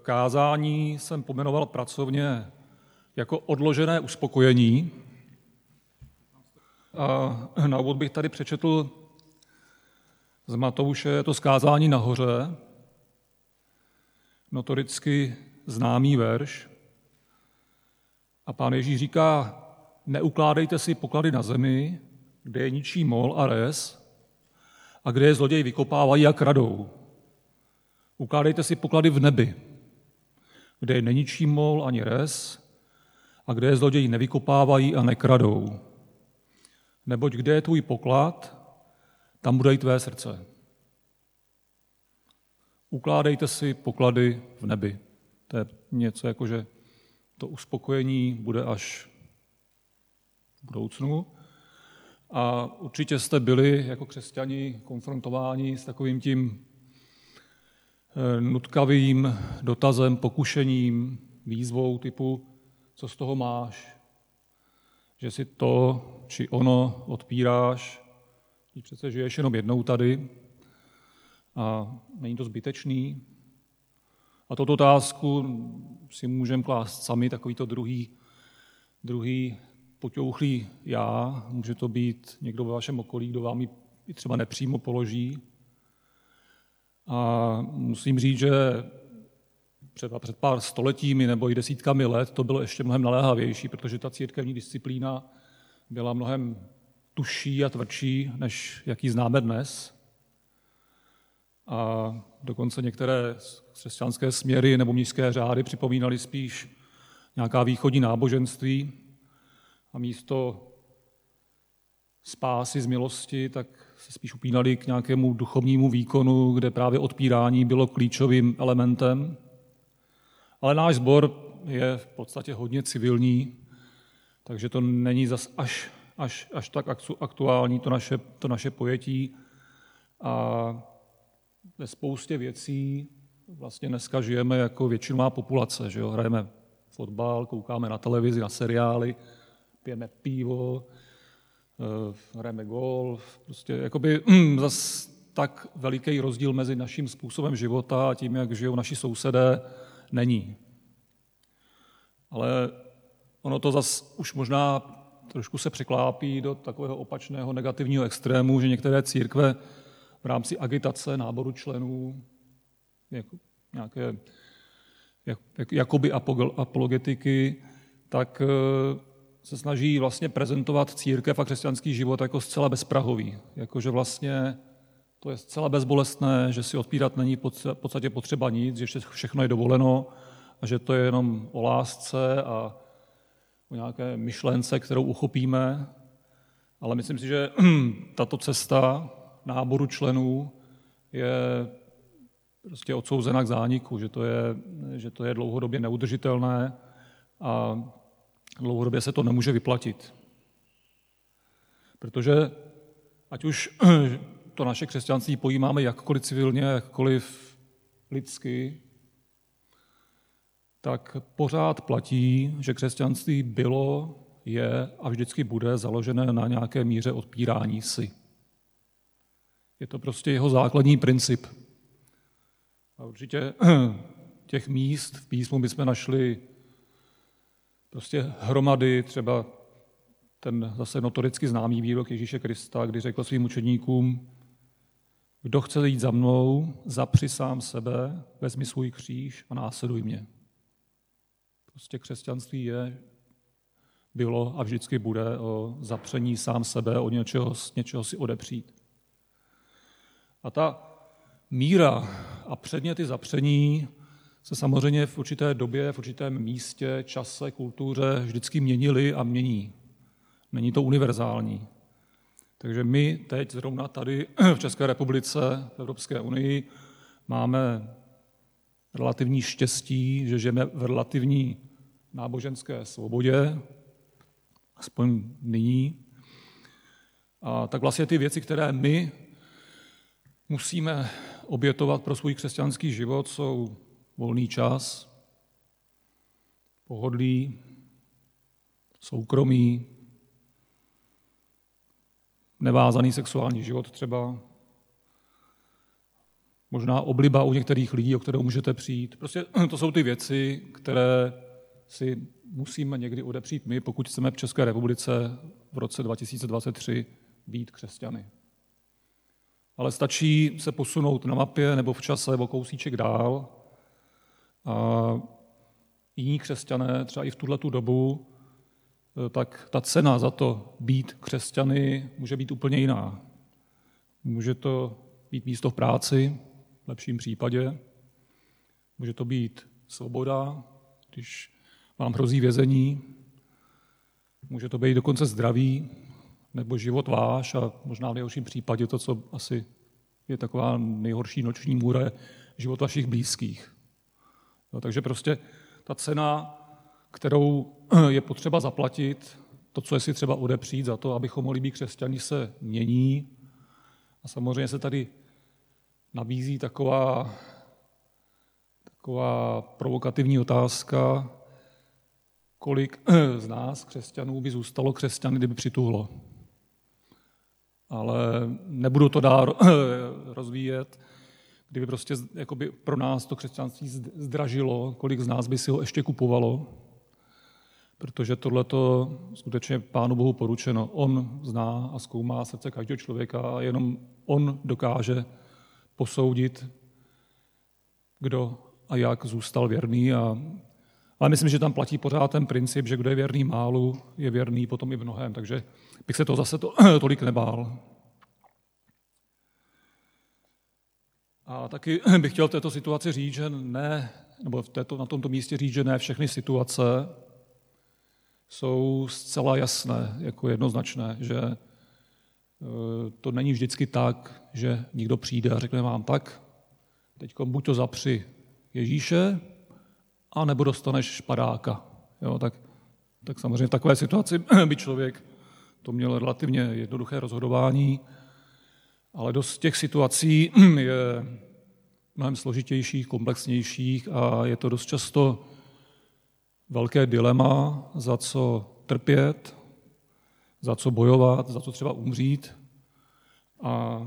kázání jsem pomenoval pracovně jako odložené uspokojení. A na úvod bych tady přečetl z Matouše, je to zkázání nahoře, notoricky známý verš. A Pán Ježíš říká, neukládejte si poklady na zemi, kde je ničí mol a res a kde je zloději vykopávají a kradou. Ukládejte si poklady v nebi, kde je neničí mol ani res a kde je zloději nevykopávají a nekradou. Neboť kde je tvůj poklad, tam bude i tvé srdce. Ukládejte si poklady v nebi. To je něco jako, že to uspokojení bude až v budoucnu. A určitě jste byli jako křesťani konfrontováni s takovým tím nutkavým dotazem, pokušením, výzvou typu, co z toho máš, že si to či ono odpíráš, když přece žiješ jenom jednou tady a není to zbytečný. A tuto otázku si můžeme klást sami, takový to druhý poťouchlý já, může to být někdo ve vašem okolí, kdo vám ji třeba nepřímo položí. A musím říct, že třeba před pár stoletími nebo i desítkami let to bylo ještě mnohem naléhavější, protože ta církevní disciplína byla mnohem tužší a tvrdší, než jaký známe dnes. A dokonce některé křesťanské směry nebo mnišské řády připomínaly spíš nějaká východní náboženství a místo spásy z milosti, tak se spíš upínali k nějakému duchovnímu výkonu, kde právě odpírání bylo klíčovým elementem. Ale náš sbor je v podstatě hodně civilní, takže to není zas až tak aktuální to naše pojetí. A ve spoustě věcí vlastně dneska žijeme jako většinová populace. Že jo? Hrajeme fotbal, koukáme na televizi, na seriály, pijeme pivo, hrajeme golf. Prostě jakoby zas tak veliký rozdíl mezi naším způsobem života a tím, jak žijou naši sousedé, není. Ale ono to zas už možná trošku se překlápí do takového opačného negativního extrému, že některé církve v rámci agitace náboru členů, nějaké jakoby apologetiky, tak se snaží vlastně prezentovat církev a křesťanský život jako zcela bezprahový. Jakože vlastně to je zcela bezbolestné, že si odpírat není v podstatě potřeba nic, že všechno je dovoleno a že to je jenom o lásce a o nějaké myšlence, kterou uchopíme. Ale myslím si, že tato cesta náboru členů je prostě odsouzena k zániku, že to je dlouhodobě neudržitelné a dlouhodobě se to nemůže vyplatit. Protože ať už to naše křesťanství pojímáme jakkoliv civilně, jakkoliv lidsky, tak pořád platí, že křesťanství bylo, je a vždycky bude založené na nějaké míře odpírání si. Je to prostě jeho základní princip. A určitě těch míst v písmu bychom našli prostě hromady, třeba ten zase notoricky známý výrok Ježíše Krista, kdy řekl svým učedníkům, kdo chce jít za mnou, zapři sám sebe, vezmi svůj kříž a následuj mě. Prostě křesťanství bylo a vždycky bude o zapření sám sebe, o něčeho si odepřít. A ta míra a předměty zapření se samozřejmě v určité době, v určitém místě, čase, kultuře vždycky měnily a mění. Není to univerzální. Takže my teď zrovna tady v České republice, v Evropské unii, máme relativní štěstí, že žijeme v relativní náboženské svobodě, aspoň nyní. A tak vlastně ty věci, které my musíme obětovat pro svůj křesťanský život, jsou volný čas, pohodlí, soukromí, nevázaný sexuální život třeba, možná obliba u některých lidí, o kterou můžete přijít. Prostě to jsou ty věci, které si musíme někdy odepřít my, pokud chceme v České republice v roce 2023 být křesťany. Ale stačí se posunout na mapě nebo v čase o kousíček dál a jiní křesťané, třeba i v tuhletu dobu, tak ta cena za to být křesťany může být úplně jiná. Může to být místo v práci, v lepším případě. Může to být svoboda, když vám hrozí vězení. Může to být dokonce zdraví, nebo život váš a možná v nejhorším případě to, co asi je taková nejhorší noční můra, život vašich blízkých. No, takže prostě ta cena, kterou je potřeba zaplatit, to, co je si třeba odepřít za to, abychom mohli být křesťani, se mění. A samozřejmě se tady nabízí taková provokativní otázka, kolik z nás, křesťanů, by zůstalo křesťany, kdyby přituhlo. Ale nebudu to dál rozvíjet, kdyby prostě jakoby pro nás to křesťanství zdražilo, kolik z nás by si ho ještě kupovalo, protože tohleto skutečně Pánu Bohu poručeno. On zná a zkoumá srdce každého člověka a jenom on dokáže posoudit, kdo a jak zůstal věrný. Ale myslím, že tam platí pořád ten princip, že kdo je věrný málu, je věrný potom i v mnohém, takže bych se to zase tolik nebál. A taky bych chtěl v této situaci říct, že ne, nebo na tomto místě říct, že ne všechny situace jsou zcela jasné, jako jednoznačné, že to není vždycky tak, že někdo přijde a řekne vám tak, teď buď to zapři Ježíše, a nebo dostaneš špadáka. Jo, tak samozřejmě v takové situaci by člověk to měl relativně jednoduché rozhodování, ale dost těch situací je mnohem složitějších, komplexnějších a je to dost často velké dilema, za co trpět, za co bojovat, za co třeba umřít. A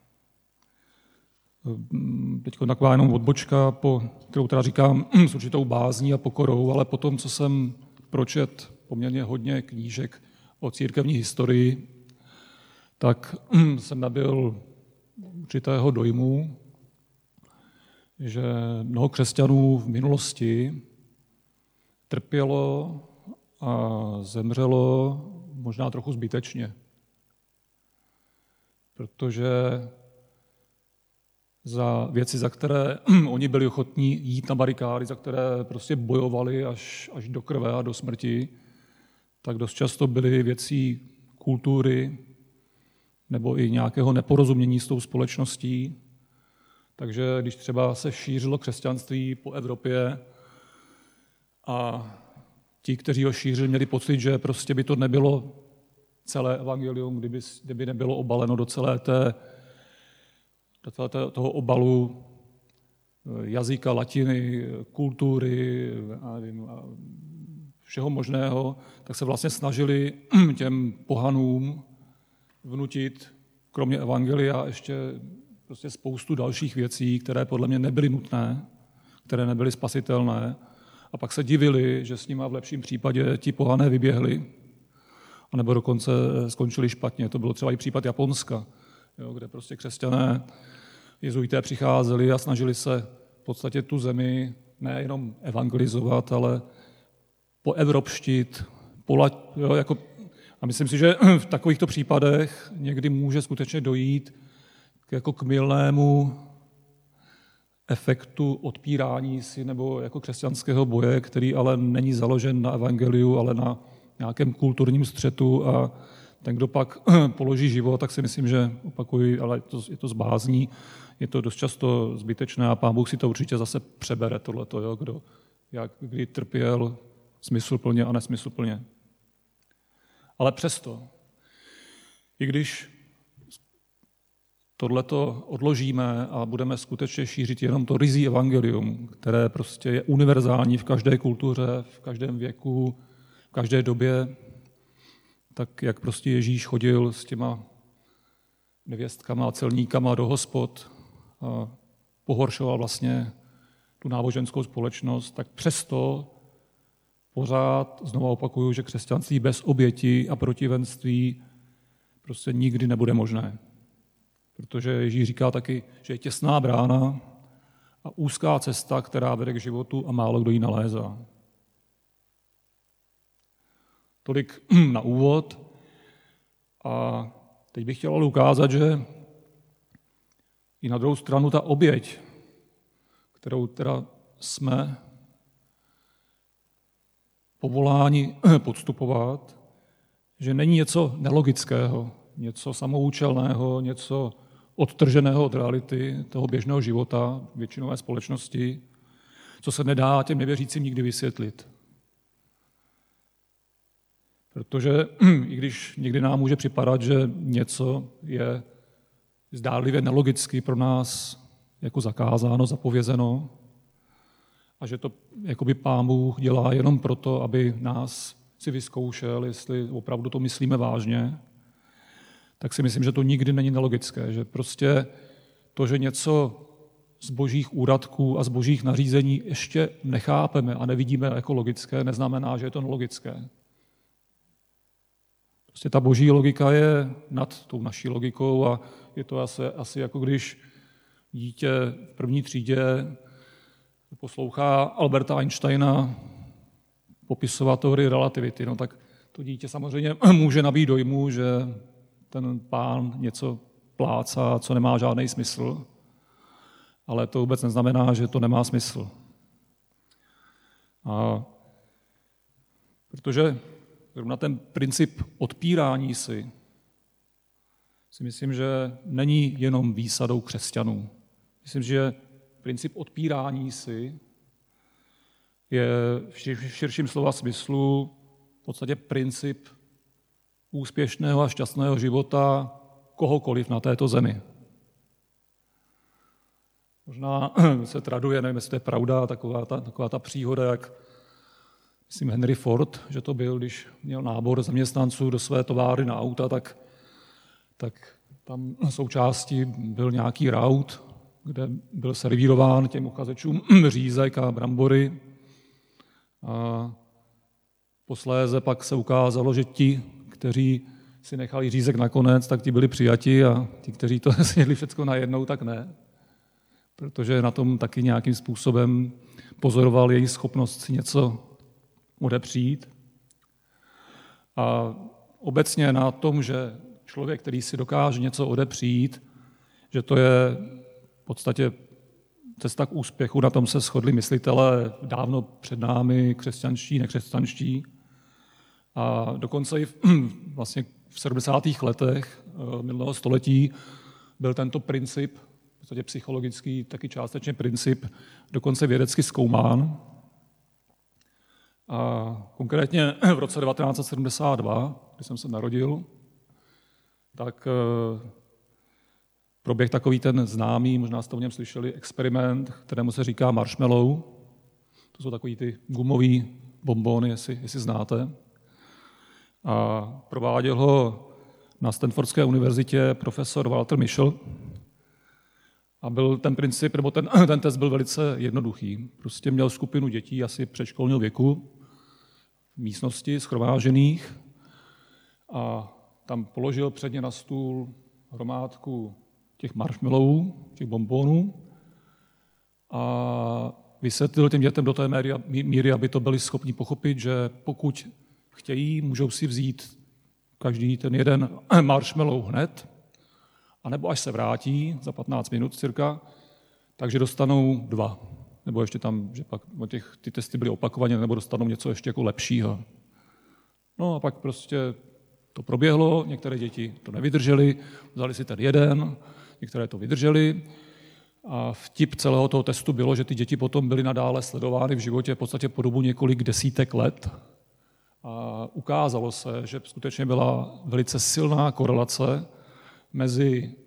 teď taková jenom odbočka, kterou teda říkám s určitou bázní a pokorou, ale po tom, co jsem pročet poměrně hodně knížek o církevní historii, tak jsem nabyl určitého dojmu, že mnoho křesťanů v minulosti trpělo a zemřelo možná trochu zbytečně, protože za věci, za které oni byli ochotní jít na barikády, za které prostě bojovali až do krve a do smrti, tak dost často byly věcí kultury nebo i nějakého neporozumění s tou společností. Takže když třeba se šířilo křesťanství po Evropě a ti, kteří ho šířili, měli pocit, že prostě by to nebylo celé evangelium, kdyby nebylo obaleno do celé toho obalu jazyka, latiny, kultury, všeho možného, tak se vlastně snažili těm pohanům vnutit, kromě evangelia, ještě prostě spoustu dalších věcí, které podle mě nebyly nutné, které nebyly spasitelné. A pak se divili, že s nima v lepším případě ti pohané vyběhli, anebo dokonce skončili špatně. To bylo třeba i případ Japonska, kde prostě křesťané, jezuité přicházeli a snažili se v podstatě tu zemi nejenom evangelizovat, ale poevropštit, a myslím si, že v takovýchto případech někdy může skutečně dojít jako k mylnému efektu odpírání si nebo jako křesťanského boje, který ale není založen na evangeliu, ale na nějakém kulturním střetu a ten, kdo pak položí život, tak si myslím, že opakuji, ale je to zbázní, je to dost často zbytečné a Pán Bůh si to určitě zase přebere tohleto, kdo kdy trpěl smysluplně a nesmysluplně. Ale přesto, i když tohleto odložíme a budeme skutečně šířit jenom to ryzí evangelium, které prostě je univerzální v každé kultuře, v každém věku, v každé době, tak jak prostě Ježíš chodil s těma nevěstkama a celníkama do hospod a pohoršoval vlastně tu náboženskou společnost, tak přesto pořád znovu opakuju, že křesťanství bez oběti a protivenství prostě nikdy nebude možné. Protože Ježíš říká taky, že je těsná brána a úzká cesta, která vede k životu a málo kdo ji nalézá. Tolik na úvod. A teď bych chtěl ale ukázat, že i na druhou stranu ta oběť, kterou teda jsme povoláni podstupovat, že není něco nelogického, něco samoučelného, něco odtrženého od reality toho běžného života většinové společnosti, co se nedá těm nevěřícím nikdy vysvětlit. Protože i když někdy nám může připadat, že něco je zdánlivě nelogicky pro nás jako zakázáno, zapovězeno a že to jakoby Pán Bůh dělá jenom proto, aby nás si vyzkoušel, jestli opravdu to myslíme vážně, tak si myslím, že to nikdy není nelogické, že prostě to, že něco z božích úradků a z božích nařízení ještě nechápeme a nevidíme jako logické, neznamená, že je to nelogické. Prostě ta boží logika je nad tou naší logikou a je to asi jako když dítě v první třídě poslouchá Alberta Einsteina popisovat teorii relativity. No tak to dítě samozřejmě může nabít dojmu, že ten pán něco plácá, co nemá žádný smysl, ale to vůbec neznamená, že to nemá smysl. A protože na ten princip odpírání si myslím, že není jenom výsadou křesťanů. Myslím, že princip odpírání si je v širším slova smyslu v podstatě princip úspěšného a šťastného života kohokoliv na této zemi. Možná se traduje, nevím, jestli to je pravda, taková ta příhoda, jak myslím Henry Ford, že to byl, když měl nábor zaměstnanců do své továrny na auta, tak tam součástí byl nějaký raut, kde byl servírován těm uchazečům řízek a brambory. A posléze pak se ukázalo, že ti, kteří si nechali řízek nakonec, tak ti byli přijati a ti, kteří to snědli všechno najednou, tak ne. Protože na tom taky nějakým způsobem pozoroval její schopnost si něco odepřít. A obecně na tom, že člověk, který si dokáže něco odepřít, že to je v podstatě cesta k úspěchu, na tom se shodli myslitelé dávno před námi, křesťanští, nekřesťanští. A dokonce i vlastně v 70. letech minulého století byl tento princip, v podstatě psychologický, taky částečně princip, dokonce vědecky zkoumán. A konkrétně v roce 1972, kdy jsem se narodil, tak proběh takový ten známý, možná jste o něm slyšeli, experiment, kterému se říká marshmallow. To jsou takový ty gumový bonbony, jestli znáte. A prováděl ho na Stanfordské univerzitě profesor Walter Mischel. A byl ten princip, nebo ten test byl velice jednoduchý. Prostě měl skupinu dětí asi předškolního věku v místnosti shromážených a tam položil před ně na stůl hromádku těch marshmallowů, těch bonbonů a vysvětlil těm dětem do té míry, aby to byli schopni pochopit, že pokud chtějí, můžou si vzít každý ten jeden marshmallow hned, anebo až se vrátí za 15 minut cirka, takže dostanou 2. Nebo ještě tam, že pak ty testy byly opakovaně, nebo dostanou něco ještě jako lepšího. No a pak prostě to proběhlo, některé děti to nevydržely, vzali si ten jeden, některé to vydržely. A vtip celého toho testu bylo, že ty děti potom byly nadále sledovány v životě v podstatě po dobu několik desítek let. A ukázalo se, že skutečně byla velice silná korelace mezi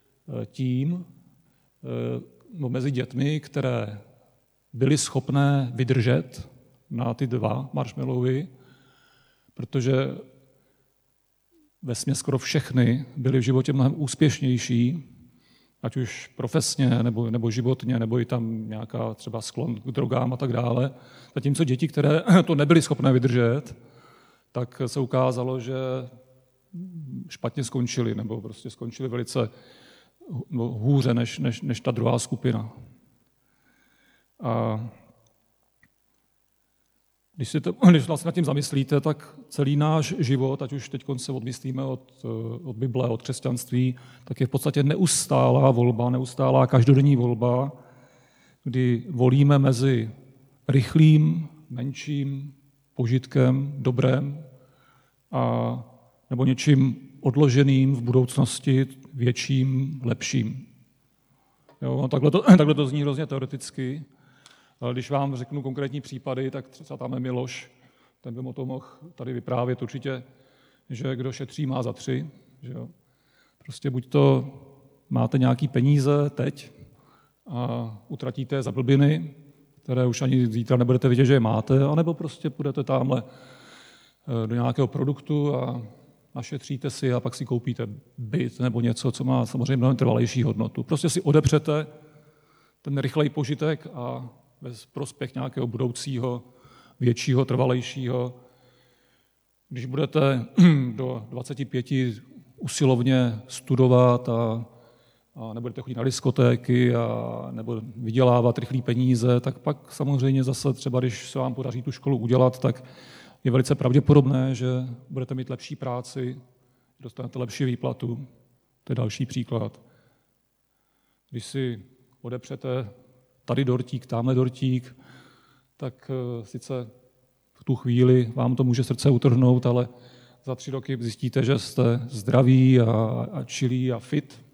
mezi dětmi, které byly schopné vydržet na ty 2 marshmallowy, protože vesměs skoro všechny byly v životě mnohem úspěšnější ať už profesně, nebo životně, nebo i tam nějaká třeba sklon k drogám a tak dále. Zatímco děti, které to nebyly schopné vydržet, tak se ukázalo, že špatně skončili, nebo prostě skončili velice hůře než ta druhá skupina. A když vlastně nad tím zamyslíte, tak celý náš život, ať už teď se odmyslíme od Bible, od křesťanství, tak je v podstatě neustálá volba, neustálá každodenní volba, kdy volíme mezi rychlým, menším požitkem, dobrem, nebo něčím odloženým v budoucnosti, větším, lepším. Jo, takhle to zní hrozně teoreticky, ale když vám řeknu konkrétní případy, tak třeba tam je Miloš, ten by o tom mohl tady vyprávět určitě, že kdo šetří, má za 3. Že jo. Prostě buď to máte nějaký peníze teď a utratíte za blbiny, které už ani zítra nebudete vidět, že je máte, anebo prostě půjdete tamhle do nějakého produktu a našetříte si a pak si koupíte byt nebo něco, co má samozřejmě mnohem trvalejší hodnotu. Prostě si odepřete ten rychlej požitek a bez prospěch nějakého budoucího, většího, trvalejšího. Když budete do 25 usilovně studovat a nebudete chodit na diskotéky a nebo vydělávat rychlý peníze, tak pak samozřejmě zase třeba, když se vám podaří tu školu udělat, tak je velice pravděpodobné, že budete mít lepší práci, dostanete lepší výplatu. To je další příklad. Když si odepřete tady dortík, tamhle dortík, tak sice v tu chvíli vám to může srdce utrhnout, ale za 3 roky zjistíte, že jste zdraví a čilí a fit.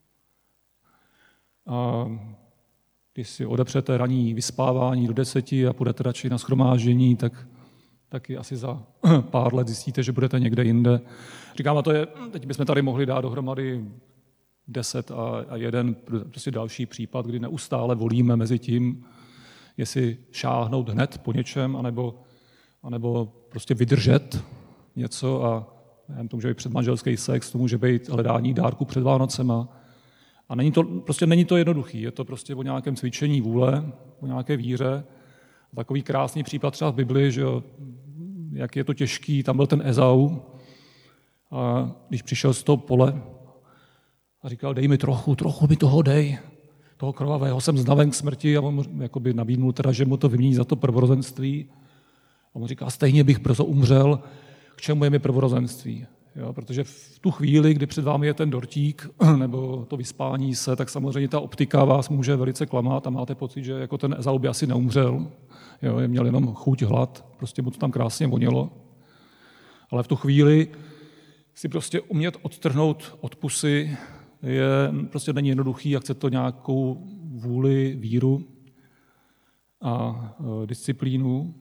A když si odepřete ranní vyspávání do 10 a půjdete radši na shromáždění, tak taky asi za pár let zjistíte, že budete někde jinde. Říkám, a to je, teď bychom tady mohli dát dohromady 10 a jeden prostě další případ, kdy neustále volíme mezi tím, jestli šáhnout hned po něčem, anebo prostě vydržet něco a to může být předmanželský sex, to může být hledání dárku před Vánocema. A není to jednoduchý, je to prostě o nějakém cvičení vůle, o nějaké víře. Takový krásný případ třeba v Bibli, že jak je to těžký, tam byl ten Ezau, a když přišel z toho pole a říkal, dej mi trochu mi toho dej, toho krvavého, jsem znaven k smrti, a on mu jakoby nabídnul teda, že mu to vymění za to prvorozenství. A on říká, stejně bych brzo umřel, k čemu je mi prvorozenství? Jo, protože v tu chvíli, kdy před vámi je ten dortík nebo to vyspání se, tak samozřejmě ta optika vás může velice klamat a máte pocit, že jako ten Ezau by asi neumřel. Jo, je měl jenom chuť, hlad, prostě mu to tam krásně vonělo. Ale v tu chvíli si prostě umět odtrhnout od pusy prostě není jednoduchý, jak chce to nějakou vůli, víru a disciplínu.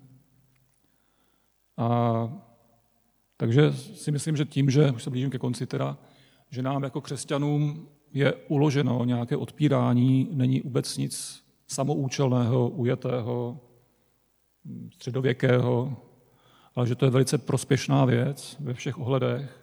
Takže si myslím, že tím, že už se blížím ke konci teda, že nám jako křesťanům je uloženo nějaké odpírání, není vůbec nic samoučelného, ujetého, středověkého, ale že to je velice prospěšná věc ve všech ohledech.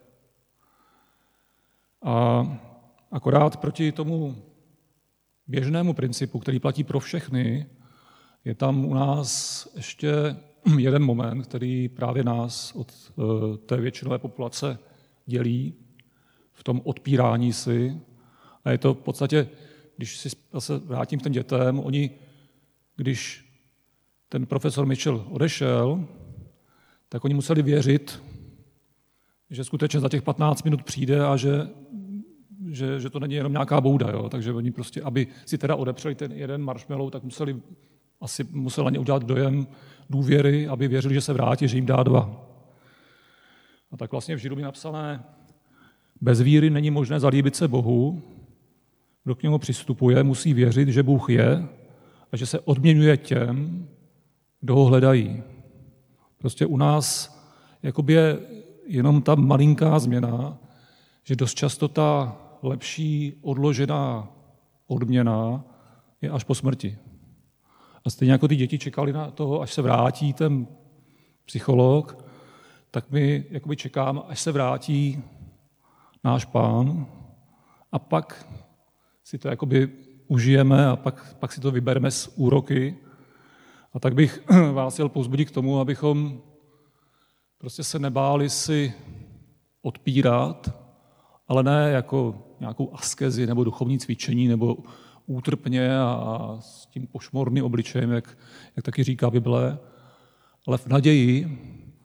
A akorát proti tomu běžnému principu, který platí pro všechny, je tam u nás ještě jeden moment, který právě nás od té většinové populace dělí v tom odpírání si. A je to v podstatě, když si zase vrátím k těm dětem, když ten profesor Mitchell odešel, tak oni museli věřit, že skutečně za těch 15 minut přijde a že to není jenom nějaká bouda. Jo? Takže oni prostě, aby si teda odepřeli ten jeden marshmallow, tak musel na ně udělat dojem důvěry, aby věřili, že se vrátí, že jim dá 2. A tak vlastně v Židům je napsané, bez víry není možné zalíbit se Bohu, kdo k němu přistupuje, musí věřit, že Bůh je a že se odměňuje těm, kdo ho hledají. Prostě u nás jakoby je jenom ta malinká změna, že dost často ta lepší odložená odměna je až po smrti. A stejně jako ty děti čekali na toho, až se vrátí ten psycholog, tak my jakoby čekáme, až se vrátí náš Pán a pak si to jakoby užijeme a pak si to vybereme z úroky. A tak bych vás chtěl povzbudit k tomu, abychom prostě se nebáli si odpírat, ale ne jako nějakou askezi nebo duchovní cvičení nebo útrpně a s tím pošmorným obličejem, jak taky říká Bible, ale v naději,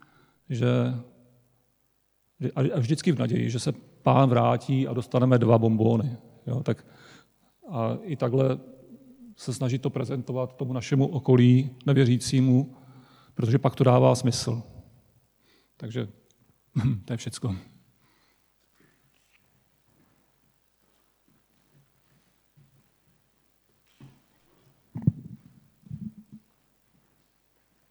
a vždycky v naději, že se Pán vrátí a dostaneme 2 bonbóny. Jo, tak a i takhle se snažit to prezentovat tomu našemu okolí nevěřícímu, protože pak to dává smysl. Takže to je všecko.